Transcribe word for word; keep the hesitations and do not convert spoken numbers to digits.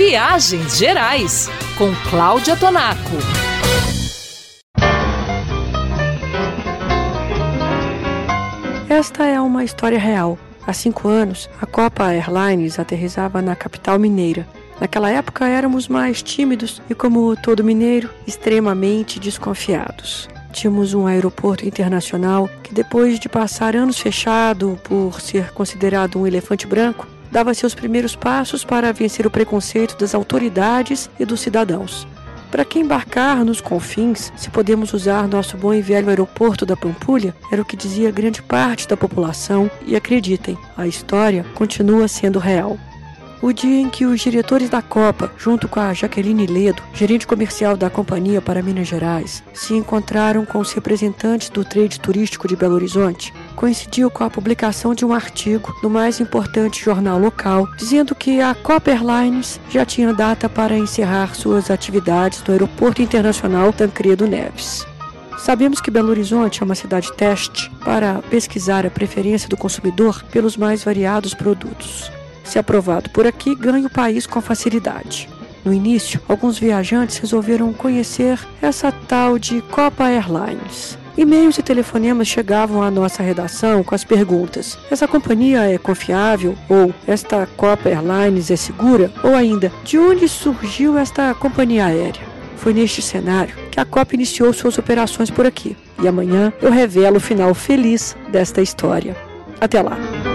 Viagens Gerais, com Cláudia Tonaco. Esta é uma história real. Há cinco anos, a Copa Airlines aterrissava na capital mineira. Naquela época éramos mais tímidos e, como todo mineiro, extremamente desconfiados. Tínhamos um aeroporto internacional que, depois de passar anos fechado por ser considerado um elefante branco, dava seus primeiros passos para vencer o preconceito das autoridades e dos cidadãos. Para quem embarcar nos confins, se podemos usar nosso bom e velho aeroporto da Pampulha, era o que dizia grande parte da população, e acreditem, a história continua sendo real. O dia em que os diretores da Copa, junto com a Jaqueline Ledo, gerente comercial da companhia para Minas Gerais, se encontraram com os representantes do trade turístico de Belo Horizonte, coincidiu com a publicação de um artigo no mais importante jornal local, dizendo que a Copa Airlines já tinha data para encerrar suas atividades no Aeroporto Internacional Tancredo Neves. Sabemos que Belo Horizonte é uma cidade teste para pesquisar a preferência do consumidor pelos mais variados produtos. Se aprovado por aqui, ganha o país com facilidade. No início, alguns viajantes resolveram conhecer essa tal de Copa Airlines. E-mails e telefonemas chegavam à nossa redação com as perguntas: essa companhia é confiável? Ou esta Copa Airlines é segura? Ou ainda, de onde surgiu esta companhia aérea? Foi neste cenário que a Copa iniciou suas operações por aqui. E amanhã eu revelo o final feliz desta história. Até lá!